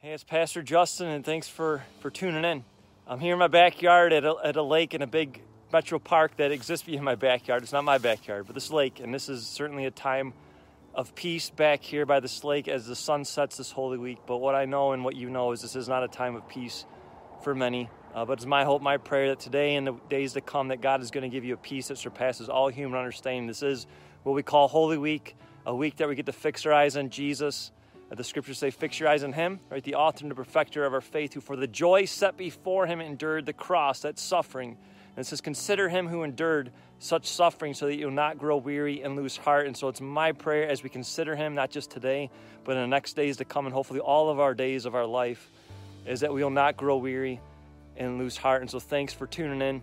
Hey, it's Pastor Justin, and thanks for tuning in. I'm here in my backyard at a lake in a big metro park that exists behind my backyard. It's not my backyard, but this lake, and this is certainly a time of peace back here by this lake as the sun sets this Holy Week. But what I know and what you know is this is not a time of peace for many. But it's my hope, my prayer that today and the days to come that God is going to give you a peace that surpasses all human understanding. This is what we call Holy Week, a week that we get to fix our eyes on Jesus. The scriptures say, fix your eyes on him, right? The author and the perfecter of our faith, who for the joy set before him endured the cross, that suffering. And it says, consider him who endured such suffering so that you'll not grow weary and lose heart. And so it's my prayer as we consider him, not just today, but in the next days to come, and hopefully all of our days of our life, is that we will not grow weary and lose heart. And so thanks for tuning in.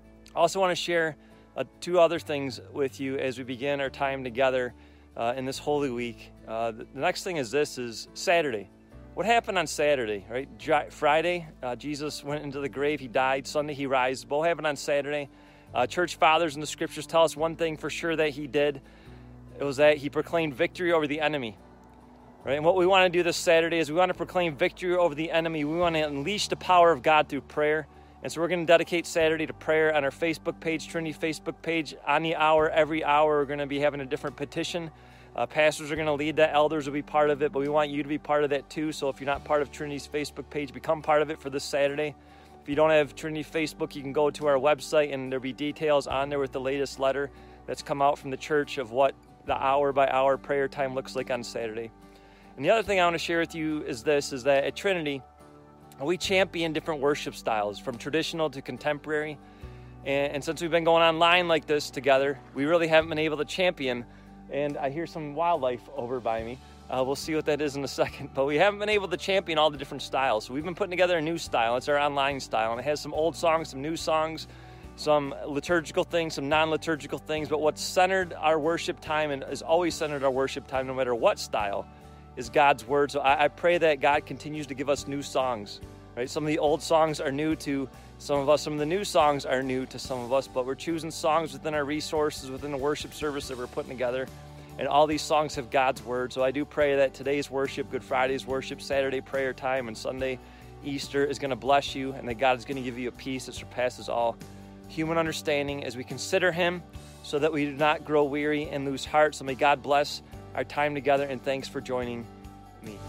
I also want to share two other things with you as we begin our time together in this Holy Week. The next thing is Saturday. What happened on Saturday, right? Friday, Jesus went into the grave. He died. Sunday, he rises. What happened on Saturday? Church fathers in the scriptures tell us one thing for sure that he did. It was that he proclaimed victory over the enemy, right? And what we want to do this Saturday is we want to proclaim victory over the enemy. We want to unleash the power of God through prayer. And so we're going to dedicate Saturday to prayer on our Facebook page, Trinity Facebook page. On the hour, every hour, we're going to be having a different petition. Pastors are going to lead that. Elders will be part of it, but we want you to be part of that too. So if you're not part of Trinity's Facebook page, become part of it for this Saturday. If you don't have Trinity Facebook, you can go to our website and there'll be details on there with the latest letter that's come out from the church of what the hour-by-hour prayer time looks like on Saturday. And the other thing I want to share with you is that at Trinity, we champion different worship styles, from traditional to contemporary. And since we've been going online like this together, we really haven't been able to champion. And I hear some wildlife over by me. We'll see what that is in a second. But we haven't been able to champion all the different styles. So we've been putting together a new style. It's our online style. And it has some old songs, some new songs, some liturgical things, some non-liturgical things. But what's centered our worship time and has always centered our worship time, no matter what style, is God's word. So I pray that God continues to give us new songs. Right? Some of the old songs are new to some of us. Some of the new songs are new to some of us, but we're choosing songs within our resources, within the worship service that we're putting together. And all these songs have God's word. So I do pray that today's worship, Good Friday's worship, Saturday prayer time, and Sunday Easter is going to bless you, and that God is going to give you a peace that surpasses all human understanding as we consider him, so that we do not grow weary and lose heart. So may God bless our time together, and thanks for joining me.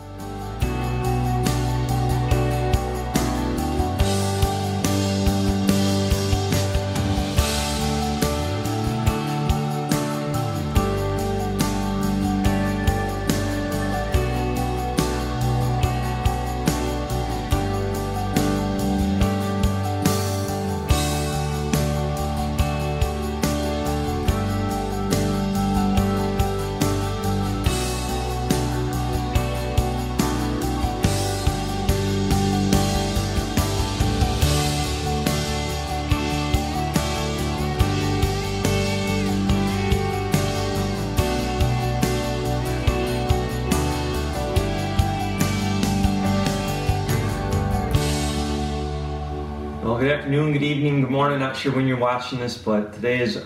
Good afternoon, good evening, good morning. Not sure when you're watching this, but today is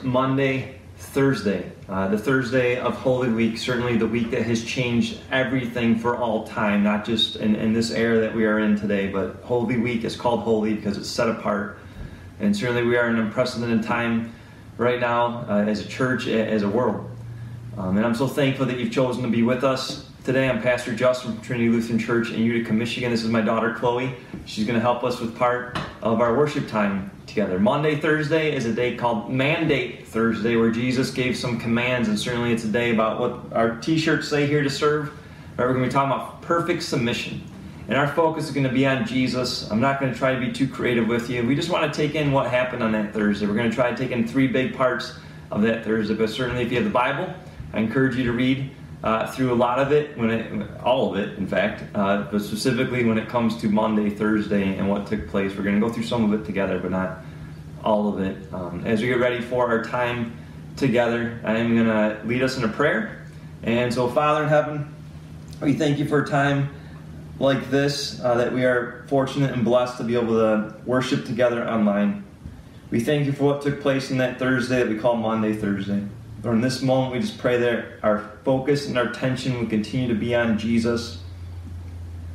Thursday, the Thursday of Holy Week, certainly the week that has changed everything for all time, not just in this era that we are in today, but Holy Week is called holy because it's set apart. And certainly we are in an unprecedented time right now as a church, as a world. And I'm so thankful that you've chosen to be with us today. I'm Pastor Justin from Trinity Lutheran Church in Utica, Michigan. This is my daughter, Chloe. She's going to help us with part of our worship time together. Monday, Thursday is a day called Mandate Thursday, where Jesus gave some commands, and certainly it's a day about what our t-shirts say here to serve. Right, we're going to be talking about perfect submission. And our focus is going to be on Jesus. I'm not going to try to be too creative with you. We just want to take in what happened on that Thursday. We're going to try to take in three big parts of that Thursday. But certainly if you have the Bible, I encourage you to read through a lot of it, all of it, in fact, but specifically when it comes to Monday, Thursday, and what took place. We're going to go through some of it together, but not all of it. As we get ready for our time together, I am going to lead us in a prayer. And so, Father in heaven, we thank you for a time like this, that we are fortunate and blessed to be able to worship together online. We thank you for what took place in that Thursday that we call Monday, Thursday. Lord, in this moment, we just pray that our focus and our attention will continue to be on Jesus.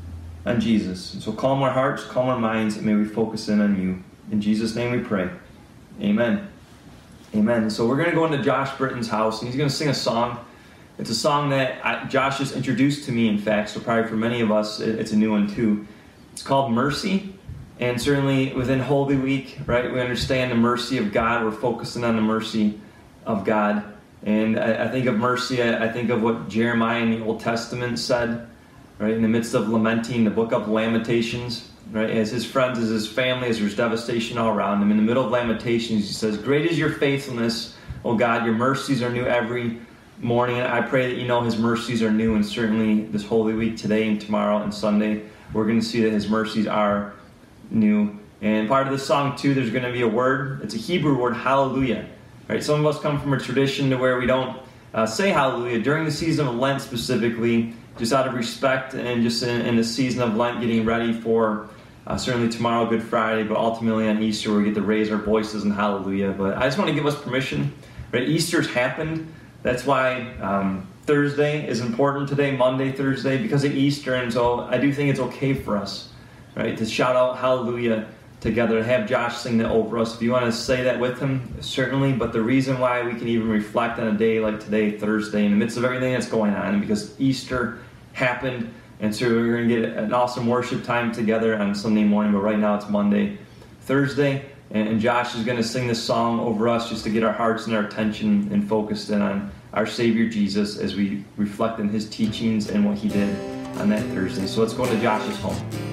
on Jesus. And so calm our hearts, calm our minds, and may we focus in on you. In Jesus' name we pray. Amen. Amen. So we're going to go into Josh Britton's house, and he's going to sing a song. It's a song that Josh has introduced to me, in fact, so probably for many of us, it's a new one too. It's called Mercy, and certainly within Holy Week, right, we understand the mercy of God. We're focusing on the mercy of God. And I think of mercy, I think of what Jeremiah in the Old Testament said, right, in the midst of lamenting, the book of Lamentations, right, as his friends, as his family, as there's devastation all around him. In the middle of Lamentations, he says, "Great is your faithfulness, O God, your mercies are new every morning." And I pray that you know his mercies are new, and certainly this Holy Week, today and tomorrow and Sunday, we're going to see that his mercies are new. And part of the song too, there's going to be a word. It's a Hebrew word, hallelujah. Right? Some of us come from a tradition to where we don't say hallelujah during the season of Lent specifically, just out of respect and just in the season of Lent, getting ready for certainly tomorrow, Good Friday, but ultimately on Easter we get to raise our voices in hallelujah. But I just want to give us permission. Right? Easter's happened. That's why Thursday is important today, Monday, Thursday, because of Easter. And so I do think it's okay for us, right, to shout out hallelujah together and have Josh sing that over us. If you want to say that with him, certainly. But the reason why we can even reflect on a day like today, Thursday, in the midst of everything that's going on, because Easter happened, and so we're going to get an awesome worship time together on Sunday morning. But right now it's Monday, Thursday, and Josh is going to sing this song over us just to get our hearts and our attention and focused in on our Savior Jesus as we reflect on his teachings and what he did on that Thursday. So let's go to Josh's home.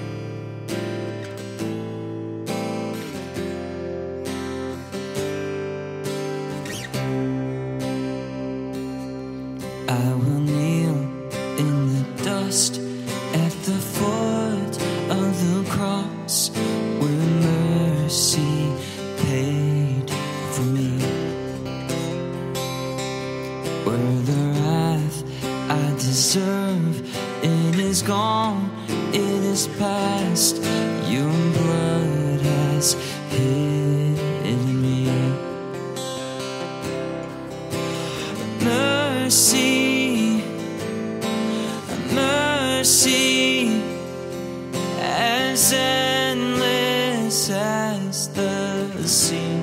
I will kneel in the dust at the foot of the cross where mercy paid for me, where the wrath I deserve, it is gone, it is past, your blood has hidden me. Mercy, mercy, as endless as the sea.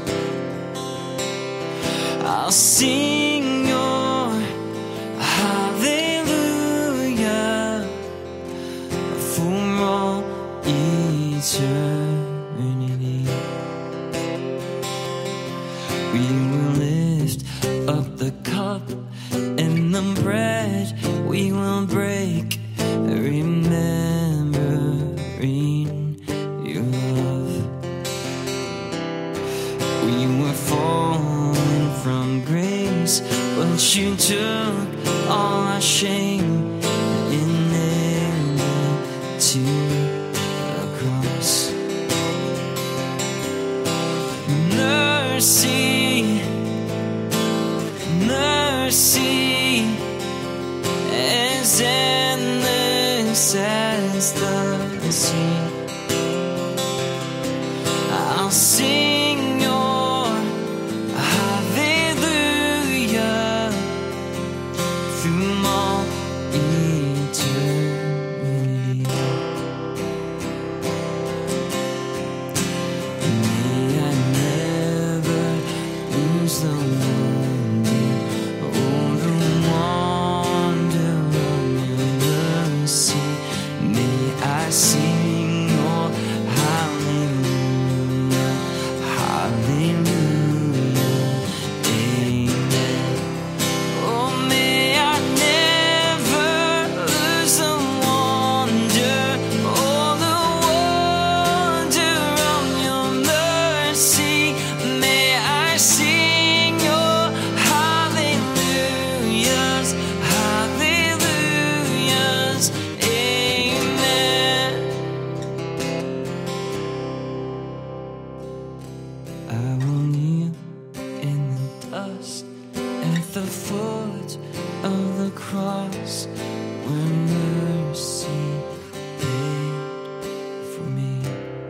I'll sing your hallelujah for all eternity. We will lift up the cup and the bread we will break, remembering your love. We were fallen from grace, but you took all our shame and nailed it to the cross. Mercy, mercy, as endless as the sea. I'll sing your hallelujah through all eternity. May I never lose the wonder, oh, the wonder of your mercy. May I sing your hallelujah, hallelujah, amen. Oh, may I never lose the wonder, oh, the wonder of your mercy. May I sing your hallelujahs, hallelujahs, amen. I will kneel in the dust at the foot of the cross where mercy paid for me.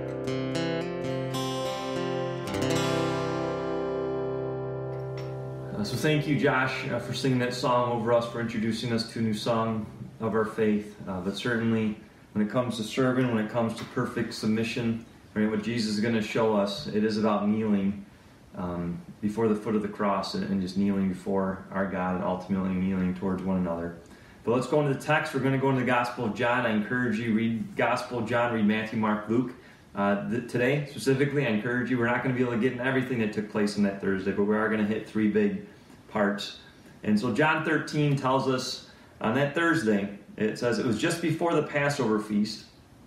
So thank you, Josh, for singing that song over us, for introducing us to a new song of our faith. But certainly when it comes to serving, when it comes to perfect submission, right, what Jesus is going to show us, it is about kneeling before the foot of the cross and just kneeling before our God and ultimately kneeling towards one another. But let's go into the text. We're going to go into the Gospel of John. I encourage you, read Gospel of John, read Matthew, Mark, Luke. Today, specifically, I encourage you, we're not going to be able to get into everything that took place on that Thursday, but we are going to hit three big parts. And so John 13 tells us on that Thursday, it says, it was just before the Passover feast.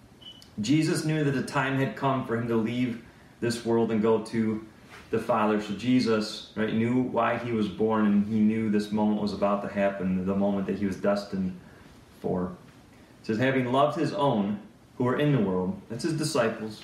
Jesus knew that the time had come for him to leave this world and go to the Father. So Jesus, right, knew why he was born, and he knew this moment was about to happen, the moment that he was destined for. It says, having loved his own who were in the world, that's his disciples,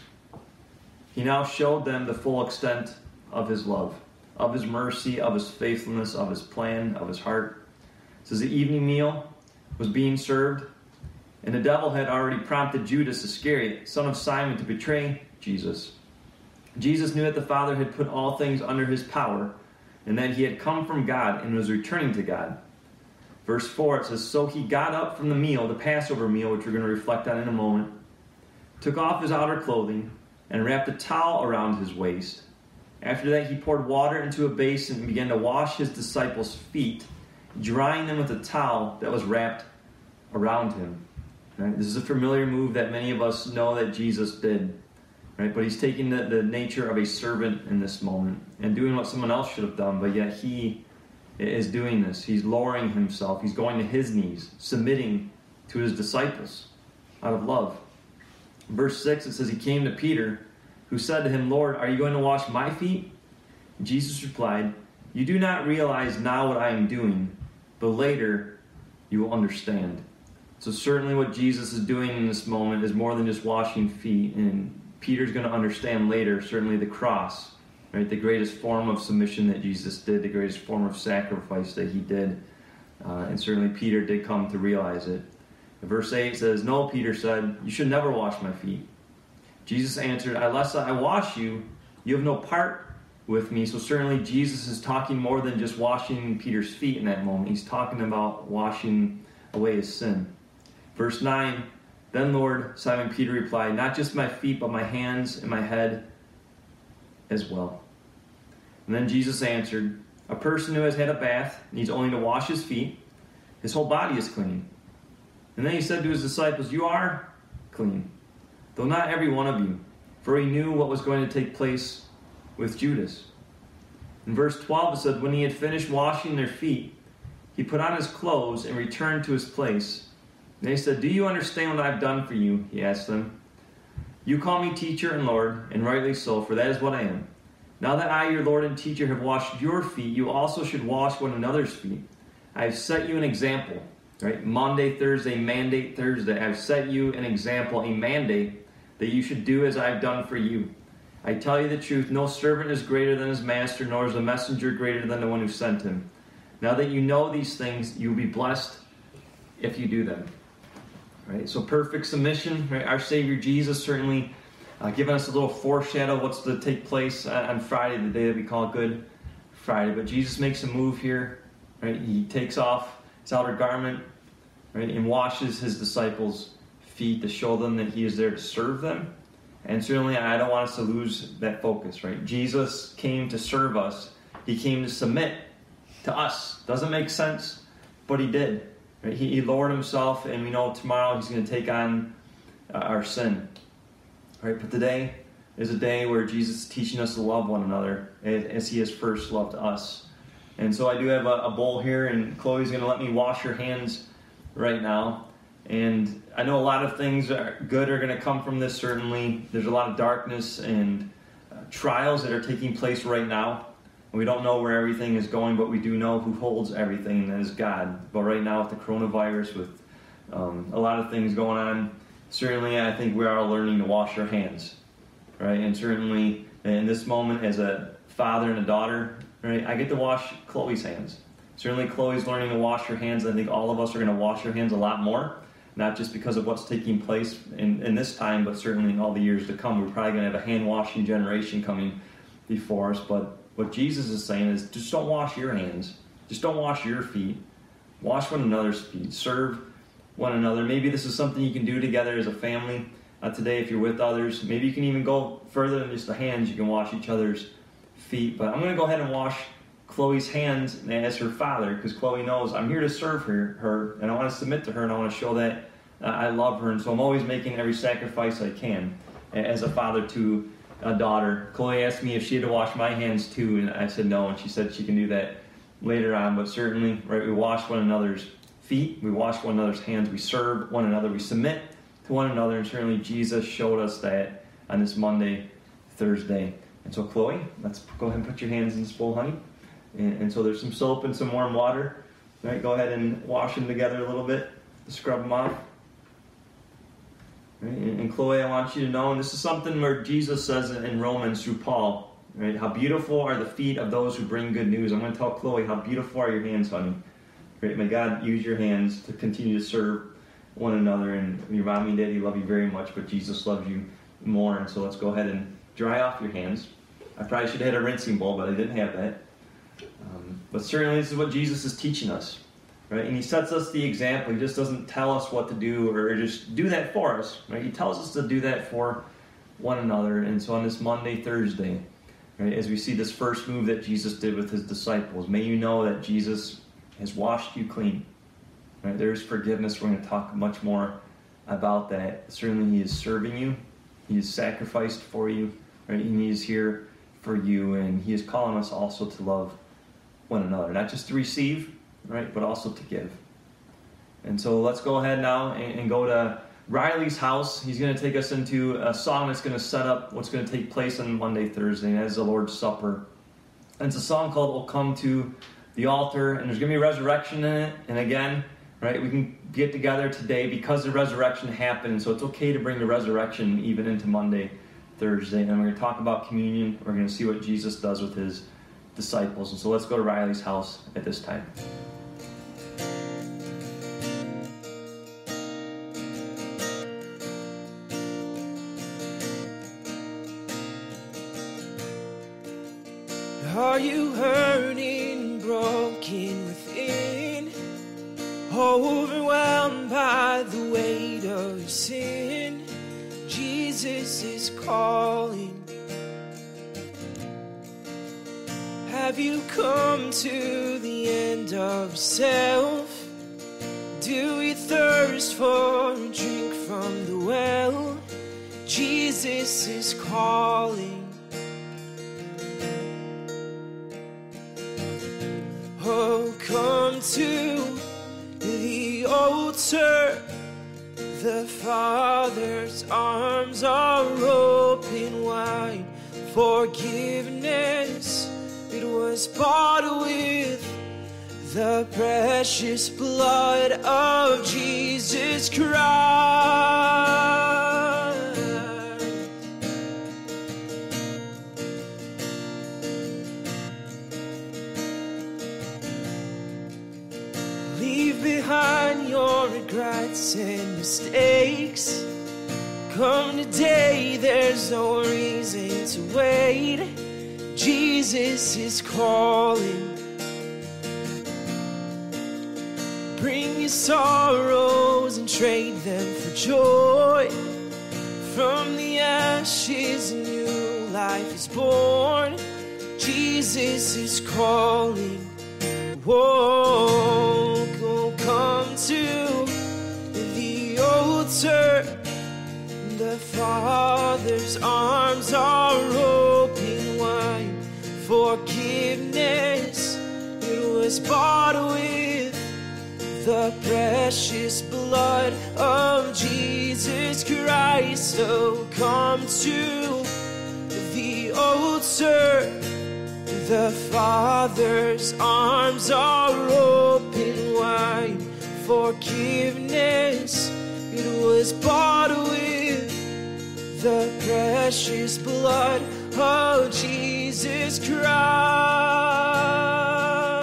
he now showed them the full extent of his love, of his mercy, of his faithfulness, of his plan, of his heart. It says the evening meal was being served, and the devil had already prompted Judas Iscariot, son of Simon, to betray Jesus. Jesus knew that the Father had put all things under his power, and that he had come from God and was returning to God. Verse 4, it says, so he got up from the meal, the Passover meal, which we're going to reflect on in a moment, took off his outer clothing, and wrapped a towel around his waist. After that, he poured water into a basin and began to wash his disciples' feet, drying them with a towel that was wrapped around him. Right? This is a familiar move that many of us know that Jesus did. Right? But he's taking the nature of a servant in this moment and doing what someone else should have done, but yet he is doing this. He's lowering himself. He's going to his knees, submitting to his disciples out of love. Verse 6, it says, he came to Peter, who said to him, Lord, are you going to wash my feet? Jesus replied, you do not realize now what I am doing, but later you will understand. So certainly what Jesus is doing in this moment is more than just washing feet, and Peter's going to understand later, certainly the cross, right? The greatest form of submission that Jesus did, the greatest form of sacrifice that he did. And certainly Peter did come to realize it. Verse 8 says, no, Peter said, you should never wash my feet. Jesus answered, unless I wash you, you have no part with me. So certainly Jesus is talking more than just washing Peter's feet in that moment. He's talking about washing away his sin. Verse 9, then Lord, Simon Peter replied, not just my feet, but my hands and my head as well. And then Jesus answered, a person who has had a bath needs only to wash his feet. His whole body is clean. And then he said to his disciples, you are clean, though not every one of you. For he knew what was going to take place with Judas. In verse 12 it said, when he had finished washing their feet, he put on his clothes and returned to his place. And they said, do you understand what I've done for you? He asked them. You call me teacher and Lord, and rightly so, for that is what I am. Now that I, your Lord and teacher, have washed your feet, you also should wash one another's feet. I have set you an example. Right? Monday, Thursday, mandate Thursday. I've set you an example, a mandate, that you should do as I've done for you. I tell you the truth, no servant is greater than his master, nor is a messenger greater than the one who sent him. Now that you know these things, you will be blessed if you do them. Right? So perfect submission. Right? Our Savior Jesus certainly giving us a little foreshadow of what's to take place on Friday, the day that we call Good Friday. But Jesus makes a move here. Right? He takes off his outer garment, right, and washes his disciples' feet to show them that he is there to serve them. And certainly I don't want us to lose that focus, right? Jesus came to serve us. He came to submit to us. Doesn't make sense, but he did. Right? He lowered himself, and we know tomorrow he's going to take on our sin. Right? But today is a day where Jesus is teaching us to love one another as he has first loved us. And so I do have a bowl here, and Chloe's going to let me wash her hands right now. And I know a lot of things good are going to come from this, certainly. There's a lot of darkness and trials that are taking place right now. We don't know where everything is going, but we do know who holds everything, and that is God. But right now with the coronavirus, with a lot of things going on, certainly I think we are learning to wash our hands. Right? And certainly in this moment as a father and a daughter, right, I get to wash Chloe's hands. Certainly Chloe's learning to wash her hands. I think all of us are going to wash our hands a lot more, not just because of what's taking place in this time, but certainly in all the years to come. We're probably going to have a hand-washing generation coming before us. But what Jesus is saying is just don't wash your hands. Just don't wash your feet. Wash one another's feet. Serve one another. Maybe this is something you can do together as a family today if you're with others. Maybe you can even go further than just the hands. You can wash each other's feet. But I'm going to go ahead and wash Chloe's hands as her father, because Chloe knows I'm here to serve her, and I want to submit to her, and I want to show that I love her. And so I'm always making every sacrifice I can as a father to a daughter. Chloe asked me if she had to wash my hands too, and I said no, and she said she can do that later on. But certainly, right, we wash one another's feet, we wash one another's hands, we serve one another, we submit to one another, and certainly Jesus showed us that on this Monday, Thursday. And so Chloe, let's go ahead and put your hands in this bowl, honey. And so there's some soap and some warm water. Right, go ahead and wash them together a little bit to scrub them off. Right, and Chloe, I want you to know, and this is something where Jesus says in Romans through Paul, right, how beautiful are the feet of those who bring good news. I'm going to tell Chloe, how beautiful are your hands, honey. Right, may God use your hands to continue to serve one another. And your mommy and daddy love you very much, but Jesus loves you more. And so let's go ahead and dry off your hands. I probably should have had a rinsing bowl, but I didn't have that. But certainly this is what Jesus is teaching us, right? And he sets us the example. He just doesn't tell us what to do or just do that for us, right? He tells us to do that for one another. And so on this Monday, Thursday, right, as we see this first move that Jesus did with his disciples, may you know that Jesus has washed you clean. Right? There's forgiveness. We're going to talk much more about that. Certainly he is serving you. He is sacrificed for you, right? And he is here for you, and he is calling us also to love one another, not just to receive, right, but also to give. And so let's go ahead now and go to Riley's house. He's going to take us into a song that's going to set up what's going to take place on Monday, Thursday, and that is the Lord's Supper. And it's a song called "We'll Come to the Altar," and there's going to be a resurrection in it. And again, right, we can get together today because the resurrection happened, so it's okay to bring the resurrection even into Monday, Thursday. And we're going to talk about communion. We're going to see what Jesus does with his disciples. And so let's go to Riley's house at this time. Are you hurting, broken within, overwhelmed by the weight of your sin? Jesus is calling. Have you come to the end of yourself? Do you thirst for a drink from the well? Jesus is calling. Oh, come to the altar. The Father's arms are open wide. Forgiveness, it was bought with the precious blood of Jesus Christ. Leave behind your regrets and mistakes. Come today, there's no reason to wait. Jesus is calling. Bring your sorrows and trade them for joy. From the ashes, a new life is born. Jesus is calling. Whoa, go come to the altar. The Father's arms are open wide. Forgiveness, it was bought with the precious blood of Jesus Christ. So come to the altar. The Father's arms are open wide. Forgiveness, it was bought with the precious blood of Jesus Christ.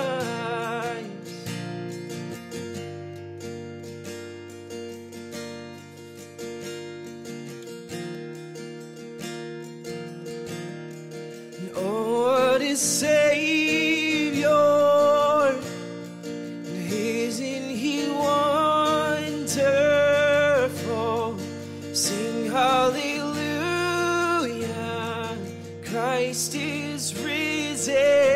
Oh, this Savior, isn't he wonderful? hallelujah, Christ is risen.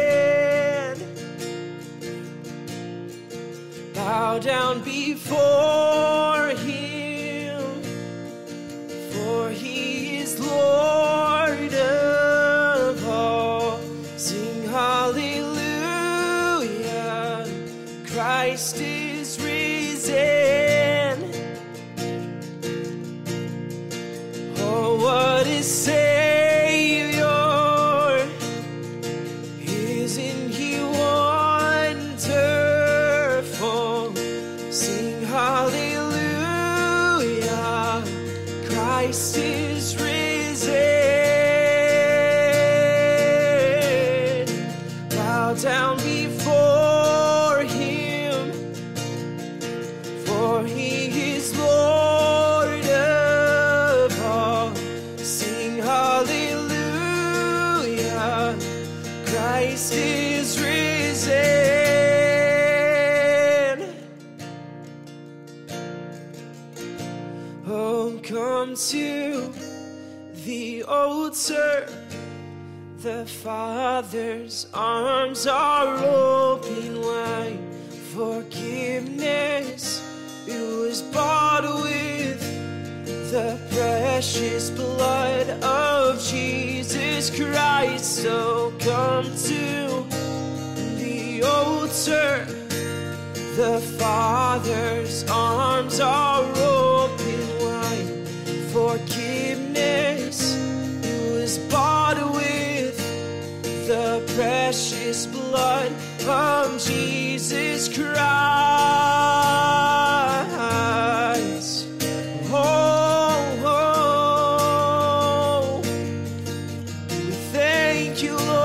Bow down before him, for he is Lord of all. Sing hallelujah, Christ is risen. Oh, what a Savior! Isn't he wonderful? Sing hallelujah, Christ is risen. Bow down before him, for he is Lord of all. Sing hallelujah, Christ is risen. Oh, come to the altar. The Father's arms are open wide. Forgiveness, it was bought with the precious blood of Jesus Christ. So come to the altar. The Father's arms are open wide. Forgiveness, it was bought with the precious blood of Jesus Christ. Oh, oh, we thank you, Lord.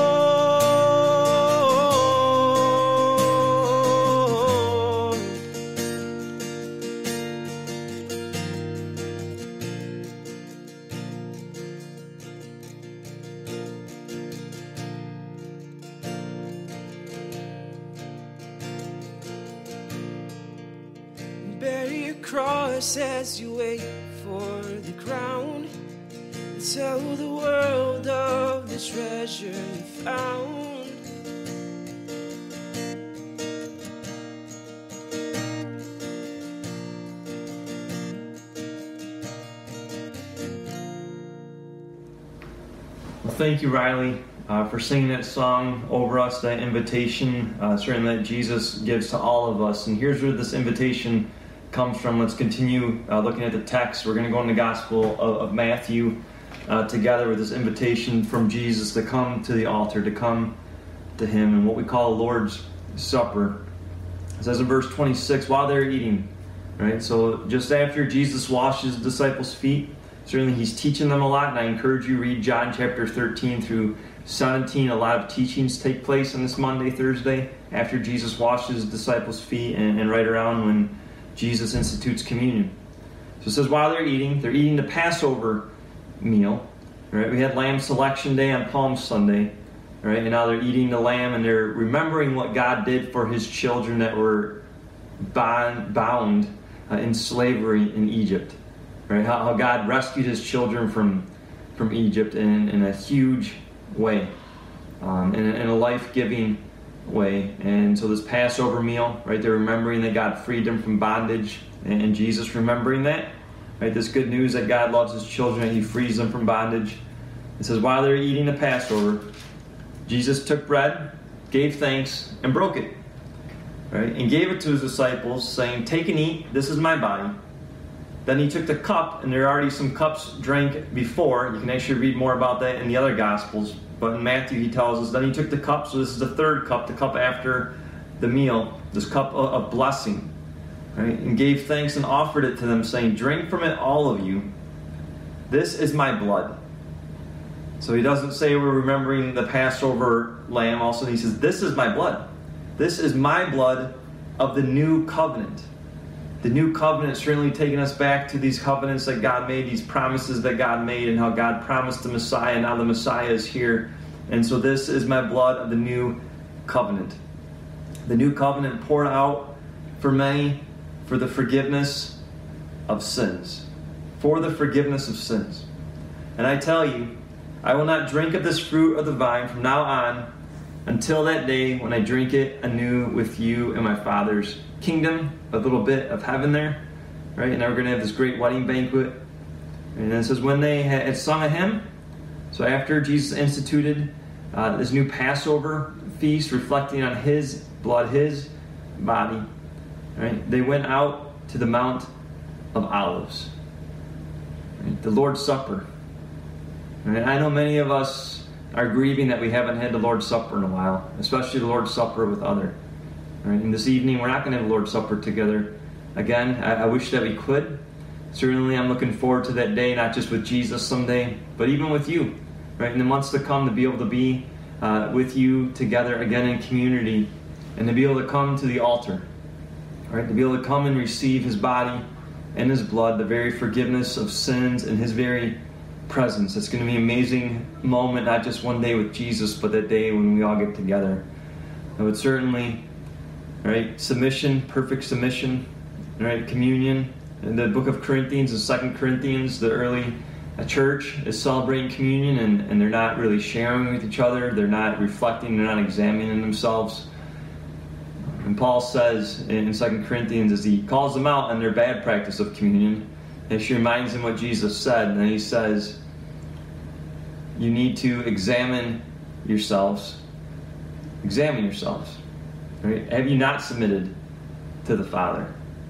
Bear your cross as you wait for the crown. Tell the world of the treasure you found. Well, thank you, Riley, for singing that song over us, that invitation, certainly that Jesus gives to all of us. And here's where this invitation comes from. Let's continue looking at the text. We're going to go in the Gospel of Matthew together with this invitation from Jesus to come to the altar, to come to him, and what we call the Lord's Supper. It says in verse 26, while they're eating, right? So just after Jesus washes the disciples' feet, certainly he's teaching them a lot, and I encourage you to read John chapter 13 through 17. A lot of teachings take place on this Monday, Thursday, after Jesus washes the disciples' feet and right around when Jesus institutes communion. So it says while they're eating the Passover meal. Right? We had Lamb Selection Day on Palm Sunday. Right? And now they're eating the lamb and they're remembering what God did for his children that were bound in slavery in Egypt. Right? How God rescued his children from Egypt in a huge way, in a life-giving way. And so this Passover meal, right, they're remembering that God freed them from bondage, and Jesus remembering that, right, this good news that God loves his children and he frees them from bondage. It says while they're eating the Passover, Jesus took bread, gave thanks, and broke it, right, and gave it to his disciples, saying, take and eat, this is my body. Then he took the cup, and there are already some cups drank before. You can actually read more about that in the other Gospels. But in Matthew he tells us, then he took the cup, so this is the third cup, the cup after the meal, this cup of blessing, right? And gave thanks and offered it to them, saying, drink from it, all of you. This is my blood. So he doesn't say we're remembering the Passover lamb. Also, he says, this is my blood. This is my blood of the new covenant. The new covenant certainly taking us back to these covenants that God made, these promises that God made, and how God promised the Messiah, and now the Messiah is here. And so this is my blood of the new covenant. The new covenant poured out for many for the forgiveness of sins. for the forgiveness of sins. And I tell you, I will not drink of this fruit of the vine from now on until that day when I drink it anew with you in my Father's kingdom." A little bit of heaven there, right? And now we're going to have this great wedding banquet. And it says, when they had sung a hymn, so after Jesus instituted this new Passover feast reflecting on his blood, his body, right? They went out to the Mount of Olives, right? The Lord's Supper. And I know many of us are grieving that we haven't had the Lord's Supper in a while, especially the Lord's Supper with others. Right? And this evening, we're not going to have the Lord's Supper together again. I wish that we could. Certainly, I'm looking forward to that day, not just with Jesus someday, but even with you, right? In the months to come, to be able to be with you together again in community, and to be able to come to the altar, right? To be able to come and receive his body and his blood, the very forgiveness of sins and his very presence. It's going to be an amazing moment, not just one day with Jesus, but that day when we all get together. I would certainly, right, submission, perfect submission, right, communion. In the book of Corinthians and 2 Corinthians, the early church is celebrating communion, and they're not really sharing with each other. They're not reflecting. They're not examining themselves. And Paul says in 2 Corinthians, as he calls them out on their bad practice of communion, and she reminds them what Jesus said, and then he says, you need to examine yourselves. Examine yourselves. Right? Have you not submitted to the Father?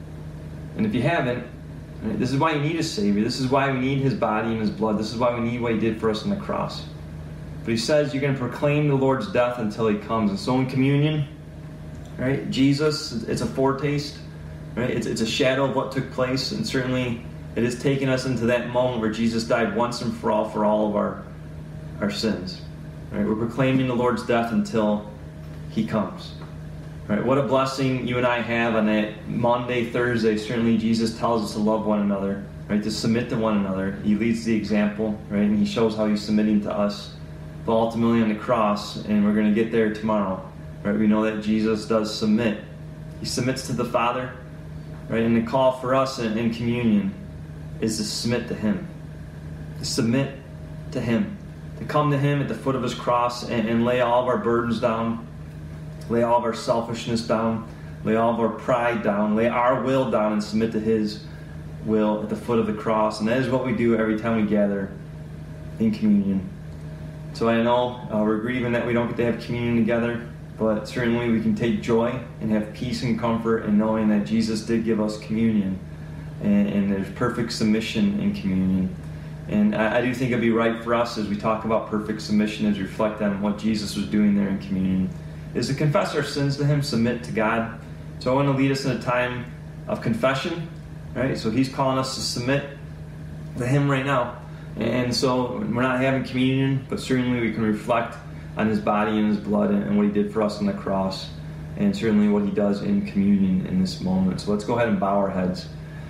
And if you haven't, right, this is why you need a Savior. This is why we need his body and his blood. This is why we need what he did for us on the cross. But he says you're going to proclaim the Lord's death until he comes. And so in communion, right, Jesus, it's a foretaste, right? It's a shadow of what took place, and certainly it has taken us into that moment where Jesus died once and for all of our sins. Right? We're proclaiming the Lord's death until he comes. Right? What a blessing you and I have on that Monday, Thursday. Certainly Jesus tells us to love one another, right? To submit to one another. He leads the example, right? And he shows how he's submitting to us. But ultimately on the cross, and we're going to get there tomorrow, right? We know that Jesus does submit. He submits to the Father, right? And the call for us in communion is to submit to him. To submit to him. To come to him at the foot of his cross and lay all of our burdens down. Lay all of our selfishness down. Lay all of our pride down. Lay our will down and submit to his will at the foot of the cross. And that is what we do every time we gather in communion. So I know we're grieving that we don't get to have communion together, but certainly we can take joy and have peace and comfort in knowing that Jesus did give us communion. And there's perfect submission in communion. And I do think it'd be right for us as we talk about perfect submission, as we reflect on what Jesus was doing there in communion, is to confess our sins to him, submit to God. So I want to lead us in a time of confession, right? So he's calling us to submit to him right now. And so we're not having communion, but certainly we can reflect on his body and his blood and what he did for us on the cross, and certainly what he does in communion in this moment. So let's go ahead and bow our heads.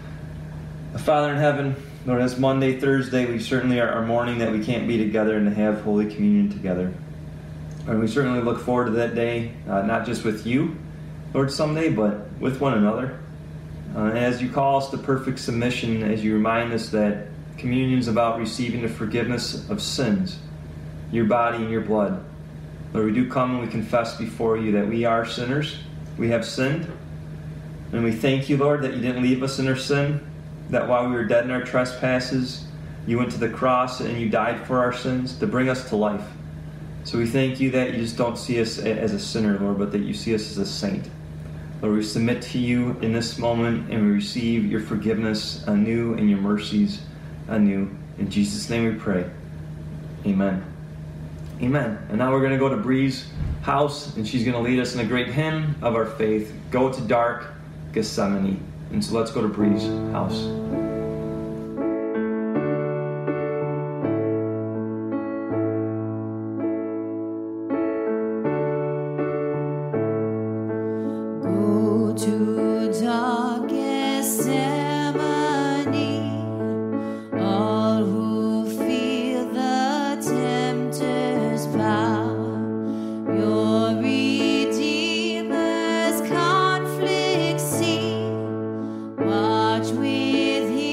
Father in heaven, Lord, it's Monday, Thursday. We certainly are mourning that we can't be together and to have Holy Communion together. And we certainly look forward to that day, not just with you, Lord, someday, but with one another. As you call us to perfect submission, as you remind us that communion is about receiving the forgiveness of sins, your body and your blood. Lord, we do come and we confess before you that we are sinners. We have sinned. And we thank you, Lord, that you didn't leave us in our sin, that while we were dead in our trespasses, you went to the cross and you died for our sins to bring us to life. So we thank you that you just don't see us as a sinner, Lord, but that you see us as a saint. Lord, we submit to you in this moment and we receive your forgiveness anew and your mercies anew. In Jesus' name we pray. Amen. Amen. And now we're going to go to Bree's house, and she's going to lead us in a great hymn of our faith, Go to Dark Gethsemane. And so let's go to Bree's house. Go to dark Gethsemane, all who feel the tempter's power, your Redeemer's conflict see, watch with him.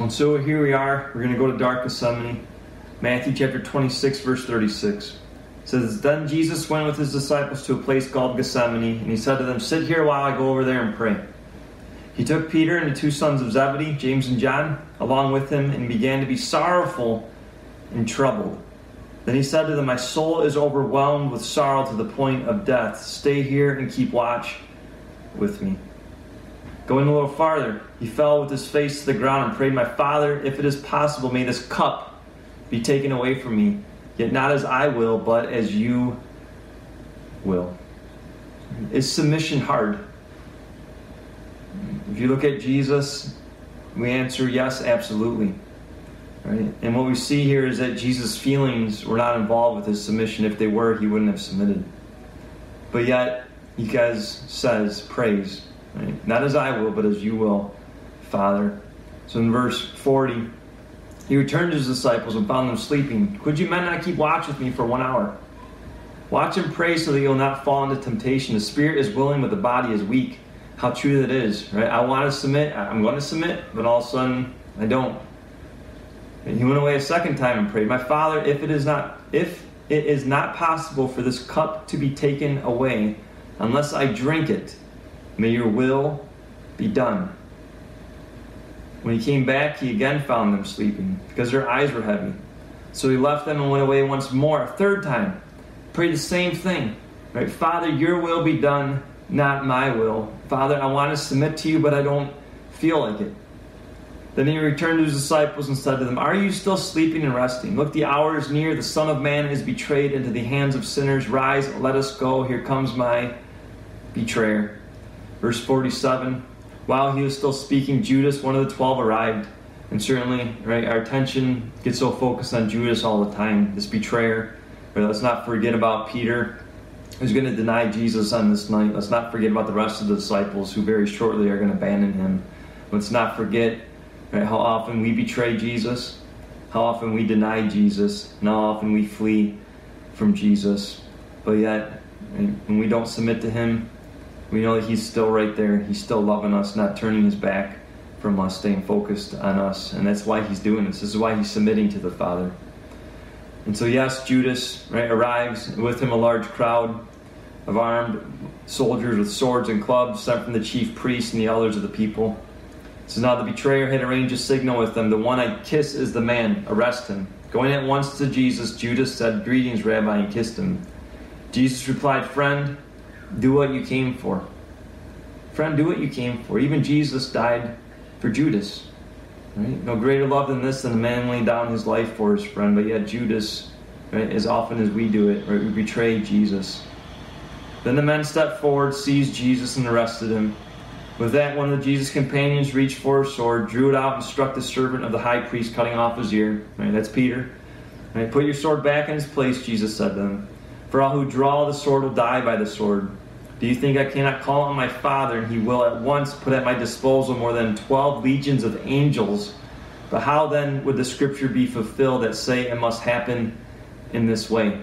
And so here we are. We're going to go to dark Gethsemane. Matthew chapter 26, verse 36. It says, Then Jesus went with his disciples to a place called Gethsemane, and he said to them, Sit here while I go over there and pray. He took Peter and the two sons of Zebedee, James and John, along with him, and began to be sorrowful and troubled. Then he said to them, My soul is overwhelmed with sorrow to the point of death. Stay here and keep watch with me. Going a little farther, he fell with his face to the ground and prayed, My Father, if it is possible, may this cup be taken away from me. Yet not as I will, but as you will. Is submission hard? If you look at Jesus, we answer yes, absolutely. Right? And what we see here is that Jesus' feelings were not involved with his submission. If they were, he wouldn't have submitted. But yet, he says, praise. Right? Not as I will, but as you will, Father. So in verse 40, he returned to his disciples and found them sleeping. Could you men not keep watch with me for 1 hour? Watch and pray so that you'll not fall into temptation. The spirit is willing, but the body is weak. How true that is, right? I want to submit. I'm going to submit, but all of a sudden, I don't. And he went away a second time and prayed, My Father, if it is not possible for this cup to be taken away, unless I drink it, may your will be done. When he came back, he again found them sleeping, because their eyes were heavy. So he left them and went away once more, a third time. Prayed the same thing. Right? Father, your will be done, not my will. Father, I want to submit to you, but I don't feel like it. Then he returned to his disciples and said to them, Are you still sleeping and resting? Look, the hour is near. The Son of Man is betrayed into the hands of sinners. Rise, let us go. Here comes my betrayer. Verse 47, while he was still speaking, Judas, one of the 12, arrived. And certainly, right, our attention gets so focused on Judas all the time, this betrayer. Right, let's not forget about Peter, who's going to deny Jesus on this night. Let's not forget about the rest of the disciples who very shortly are going to abandon him. Let's not forget, right, how often we betray Jesus, how often we deny Jesus, and how often we flee from Jesus. But yet, right, when we don't submit to him, we know that he's still right there. He's still loving us, not turning his back from us, staying focused on us. And that's why he's doing this. This is why he's submitting to the Father. And so yes, Judas, right, arrives, with him a large crowd of armed soldiers with swords and clubs sent from the chief priests and the elders of the people. So now the betrayer had arranged a signal with them. The one I kiss is the man. Arrest him. Going at once to Jesus, Judas said, Greetings, Rabbi, and kissed him. Jesus replied, Friend, do what you came for. Friend, do what you came for. Even Jesus died for Judas. Right? No greater love than this, than a man laying down his life for his friend. But yet Judas, right, as often as we do it, right, we betray Jesus. Then the men stepped forward, seized Jesus, and arrested him. With that, one of Jesus' companions reached for a sword, drew it out, and struck the servant of the high priest, cutting off his ear. Right, that's Peter. Right, put your sword back in its place, Jesus said to them. For all who draw the sword will die by the sword. Do you think I cannot call on my Father, and he will at once put at my disposal more than 12 legions of angels? But how then would the scripture be fulfilled that say it must happen in this way?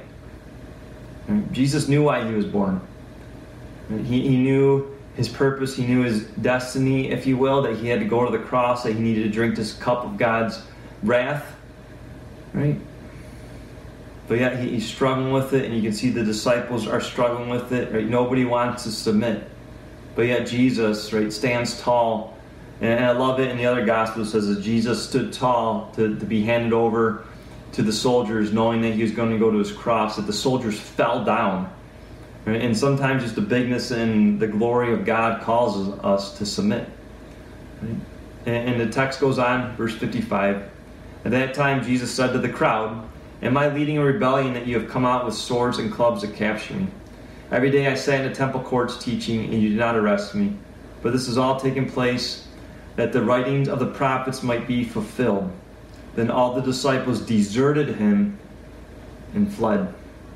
Right? Jesus knew why he was born. Right? He knew his purpose, he knew his destiny, if you will, that he had to go to the cross, that he needed to drink this cup of God's wrath. Right? But yet he's struggling with it, and you can see the disciples are struggling with it. Right? Nobody wants to submit. But yet Jesus, right, stands tall. And I love it in the other gospel. It says that Jesus stood tall to be handed over to the soldiers, knowing that he was going to go to his cross, that the soldiers fell down. Right? And sometimes just the bigness and the glory of God causes us to submit. Right? And the text goes on, verse 55. At that time Jesus said to the crowd, Am I leading a rebellion that you have come out with swords and clubs to capture me? Every day I sat in the temple courts teaching, and you did not arrest me. But this has all taken place that the writings of the prophets might be fulfilled. Then all the disciples deserted him and fled.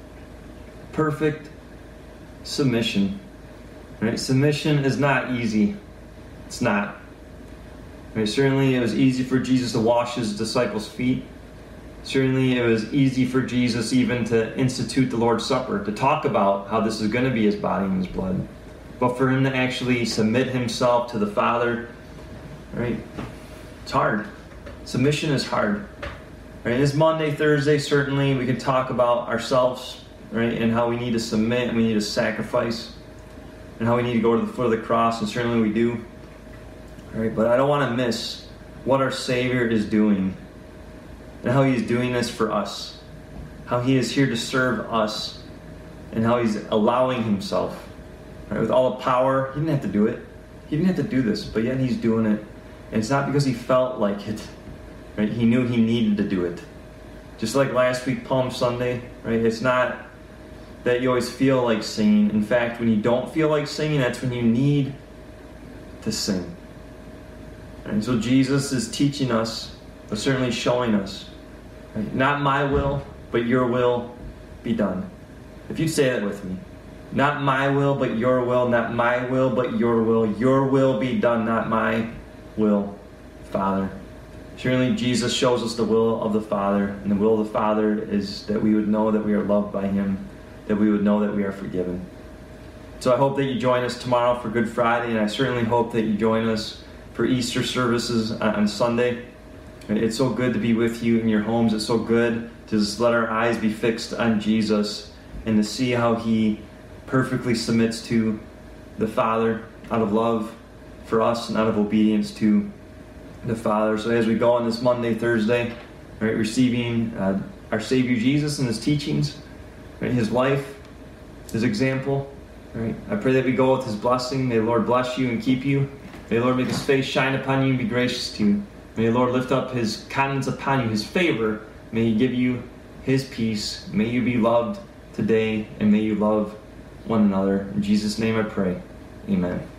Perfect submission. Right? Submission is not easy. It's not. Right? Certainly it was easy for Jesus to wash his disciples' feet. Certainly it was easy for Jesus even to institute the Lord's Supper, to talk about how this is going to be his body and his blood. But for him to actually submit himself to the Father, right? It's hard. Submission is hard. Right? This Monday, Thursday, certainly we can talk about ourselves, right, and how we need to submit and we need to sacrifice and how we need to go to the foot of the cross, and certainly we do. Right? But I don't want to miss what our Savior is doing and how He's doing this for us, how He is here to serve us, and how He's allowing Himself, right, with all the power. He didn't have to do it. He didn't have to do this, but yet He's doing it. And it's not because He felt like it. Right? He knew He needed to do it. Just like last week, Palm Sunday, right? It's not that you always feel like singing. In fact, when you don't feel like singing, that's when you need to sing. And so Jesus is teaching us, but certainly showing us, right? Not my will, but your will be done. If you say that with me. Not my will, but your will. Not my will, but your will. Your will be done, not my will, Father. Surely Jesus shows us the will of the Father, and the will of the Father is that we would know that we are loved by Him, that we would know that we are forgiven. So I hope that you join us tomorrow for Good Friday, and I certainly hope that you join us for Easter services on Sunday. It's so good to be with you in your homes. It's so good to just let our eyes be fixed on Jesus and to see how He perfectly submits to the Father out of love for us and out of obedience to the Father. So as we go on this Monday, Thursday, right, receiving our Savior Jesus and His teachings, right, His life, His example, right, I pray that we go with His blessing. May the Lord bless you and keep you. May the Lord make His face shine upon you and be gracious to you. May the Lord lift up His countenance upon you, His favor. May He give you His peace. May you be loved today, and may you love one another. In Jesus' name I pray. Amen.